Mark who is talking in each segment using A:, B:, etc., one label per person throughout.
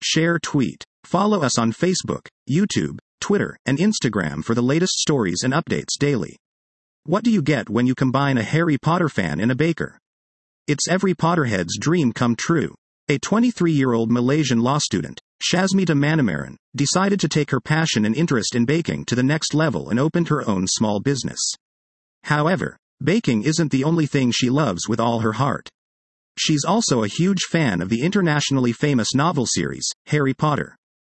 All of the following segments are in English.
A: Share tweet. Follow us on Facebook, YouTube, Twitter, and Instagram for the latest stories and updates daily. What do you get when you combine a Harry Potter fan and a baker? It's every Potterhead's dream come true. A 23-year-old Malaysian law student, Shazmita Manamaran, decided to take her passion and interest in baking to the next level and opened her own small business. However, baking isn't the only thing she loves with all her heart. She's also a huge fan of the internationally famous novel series, Harry Potter.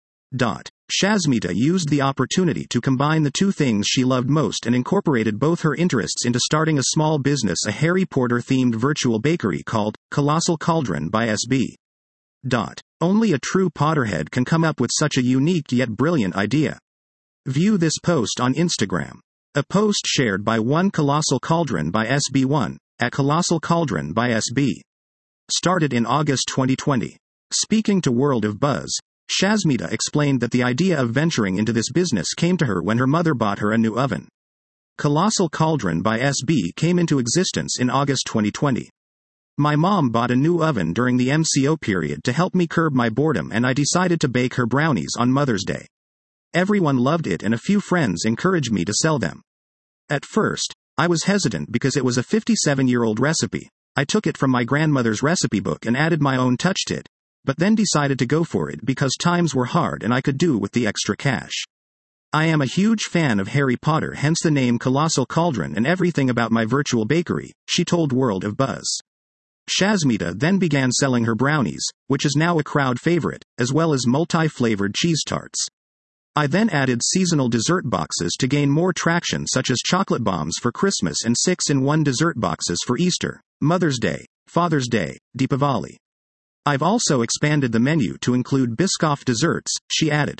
A: Shazmita used the opportunity to combine the two things she loved most and incorporated both her interests into starting a small business, a Harry Potter-themed virtual bakery called Colossal Cauldron by SB. Only a true Potterhead can come up with such a unique yet brilliant idea. View this post on Instagram. A post shared by One Colossal Cauldron by SB1, at Colossal Cauldron by SB. Started in August 2020. Speaking to World of Buzz, Shazmita explained that the idea of venturing into this business came to her when her mother bought her a new oven. Colossal Cauldron by SB came into existence in August 2020. My mom bought a new oven during the MCO period to help me curb my boredom, and I decided to bake her brownies on Mother's Day. Everyone loved it and a few friends encouraged me to sell them. At first, I was hesitant because it was a 57-year-old recipe. I took it from my grandmother's recipe book and added my own touch to it, but then decided to go for it because times were hard and I could do with the extra cash. I am a huge fan of Harry Potter, hence the name Colossal Cauldron and everything about my virtual bakery, she told World of Buzz. Shazmita then began selling her brownies, which is now a crowd favorite, as well as multi-flavored cheese tarts. I then added seasonal dessert boxes to gain more traction, such as chocolate bombs for Christmas and 6-in-1 dessert boxes for Easter, Mother's Day, Father's Day, Deepavali. I've also expanded the menu to include Biscoff desserts, she added.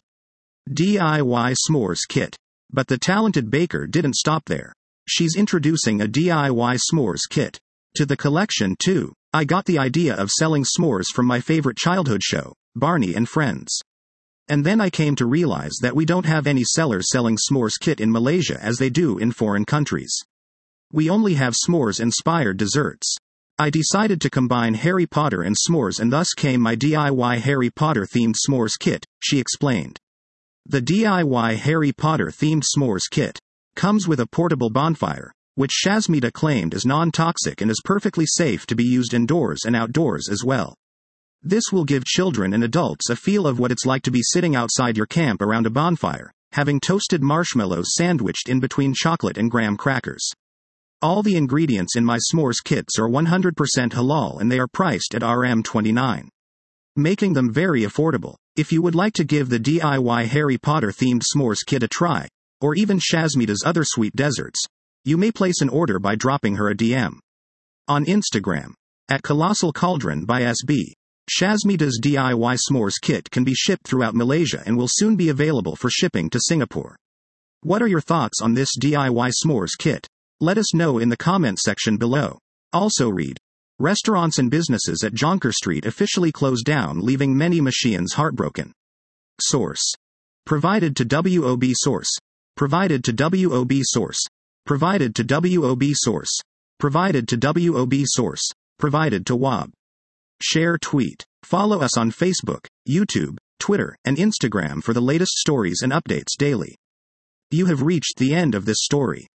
A: DIY s'mores kit. But the talented baker didn't stop there. She's introducing a DIY s'mores kit to the collection too. I got the idea of selling s'mores from my favorite childhood show, Barney and Friends. And then I came to realize that we don't have any sellers selling s'mores kit in Malaysia as they do in foreign countries. We only have s'mores-inspired desserts. I decided to combine Harry Potter and s'mores, and thus came my DIY Harry Potter-themed s'mores kit, she explained. The DIY Harry Potter-themed s'mores kit comes with a portable bonfire, which Shazmita claimed is non-toxic and is perfectly safe to be used indoors and outdoors as well. This will give children and adults a feel of what it's like to be sitting outside your camp around a bonfire, having toasted marshmallows sandwiched in between chocolate and graham crackers. All the ingredients in my s'mores kits are 100% halal and they are priced at Rm29, making them very affordable. If you would like to give the DIY Harry Potter-themed s'mores kit a try, or even Shazmita's other sweet desserts, you may place an order by dropping her a DM on Instagram, at Colossal Cauldron by SB. Shazmita's DIY s'mores kit can be shipped throughout Malaysia and will soon be available for shipping to Singapore. What are your thoughts on this DIY s'mores kit? Let us know in the comment section below. Also read, restaurants and businesses at Jonker Street officially closed down, leaving many Malaysians heartbroken. Source. Provided to WOB source. Provided to WOB source. Provided to WOB source. Provided to WOB source. Provided to WOB. Share tweet. Follow us on Facebook, YouTube, Twitter, and Instagram for the latest stories and updates daily. You have reached the end of this story.